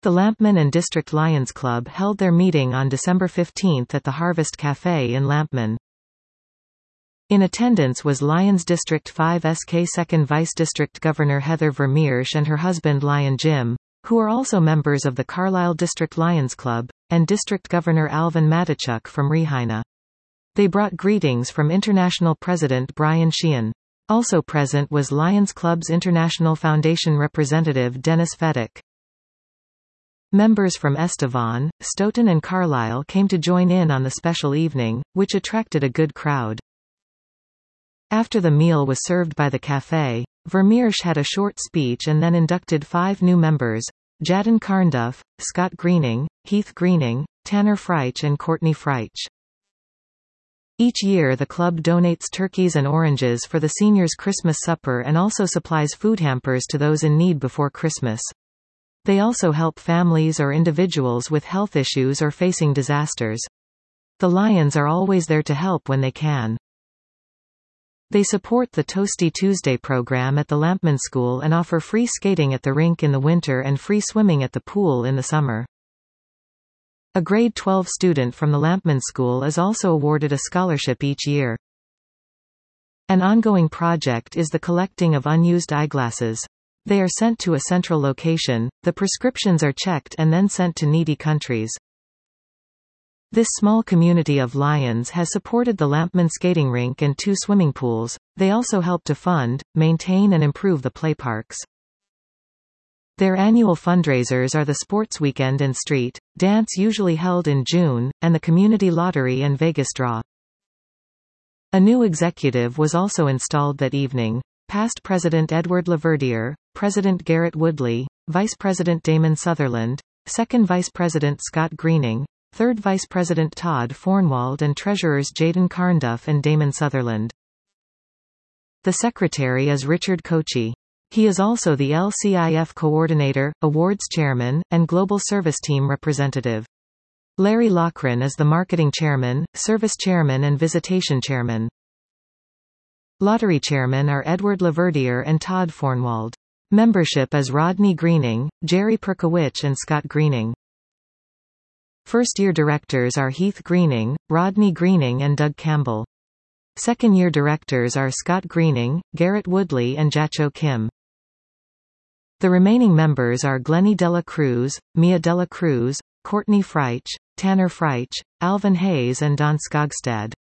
The Lampman and District Lions Club held their meeting on December 15 at the Harvest Café in Lampman. In attendance was Lions District 5 SK 2nd Vice District Governor Heather Vermeersch and her husband Lion Jim, who are also members of the Carlisle District Lions Club, and District Governor Alvin Matichuk from Regina. They brought greetings from International President Brian Sheehan. Also present was Lions Club's International Foundation representative Dennis Fedek. Members from Estevan, Stoughton and Carlisle came to join in on the special evening, which attracted a good crowd. After the meal was served by the café, Vermeersch had a short speech and then inducted 5 new members: Jadon Carnduff, Scott Greening, Heath Greening, Tanner Freich and Courtney Freich. Each year the club donates turkeys and oranges for the seniors' Christmas supper and also supplies food hampers to those in need before Christmas. They also help families or individuals with health issues or facing disasters. The Lions are always there to help when they can. They support the Toasty Tuesday program at the Lampman School and offer free skating at the rink in the winter and free swimming at the pool in the summer. A grade 12 student from the Lampman School is also awarded a scholarship each year. An ongoing project is the collecting of unused eyeglasses. They are sent to a central location, the prescriptions are checked and then sent to needy countries. This small community of Lions has supported the Lampman skating rink and 2 swimming pools. They also help to fund, maintain and improve the play parks. Their annual fundraisers are the Sports Weekend and Street Dance, usually held in June, and the Community Lottery and Vegas Draw. A new executive was also installed that evening. Past President Edward Laverdiere, President Garrett Woodley, Vice President Damon Sutherland, Second Vice President Scott Greening, Third Vice President Todd Fornwald and Treasurers Jadon Carnduff and Damon Sutherland. The Secretary is Richard Kochi. He is also the LCIF Coordinator, Awards Chairman, and Global Service Team Representative. Larry Loughran is the Marketing Chairman, Service Chairman and Visitation Chairman. Lottery Chairmen are Edward Laverdiere and Todd Fornwald. Membership is Rodney Greening, Jerry Perkowich and Scott Greening. First-year directors are Heath Greening, Rodney Greening and Doug Campbell. Second-year directors are Scott Greening, Garrett Woodley and Jacho Kim. The remaining members are Glennie Dela Cruz, Mia Dela Cruz, Courtney Freich, Tanner Freich, Alvin Hayes and Don Skogstad.